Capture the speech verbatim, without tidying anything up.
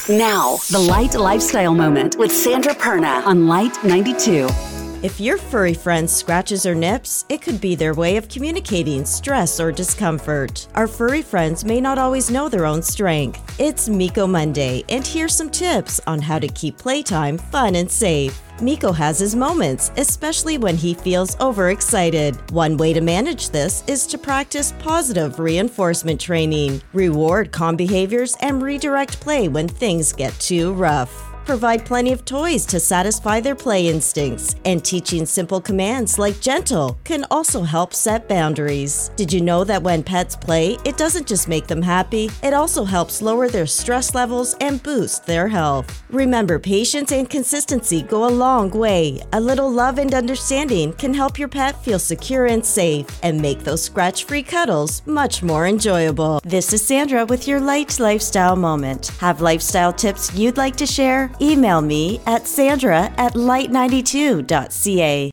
Now, the Light Lifestyle Moment with Sandra Perna on Light ninety-two. If your furry friend scratches or nips, it could be their way of communicating stress or discomfort. Our furry friends may not always know their own strength. It's Miko Monday, and here's some tips on how to keep playtime fun and safe. Miko has his moments, especially when he feels overexcited. One way to manage this is to practice positive reinforcement training. Reward calm behaviors and redirect play when things get too rough. Provide plenty of toys to satisfy their play instincts, and teaching simple commands like gentle can also help set boundaries. Did you know that when pets play, it doesn't just make them happy, it also helps lower their stress levels and boost their health. Remember, patience and consistency go a long way. A little love and understanding can help your pet feel secure and safe and make those scratch-free cuddles much more enjoyable. This is Sandra with your Light Lifestyle Moment. Have lifestyle tips you'd like to share? Email me at sandra at light ninety-two dot c a.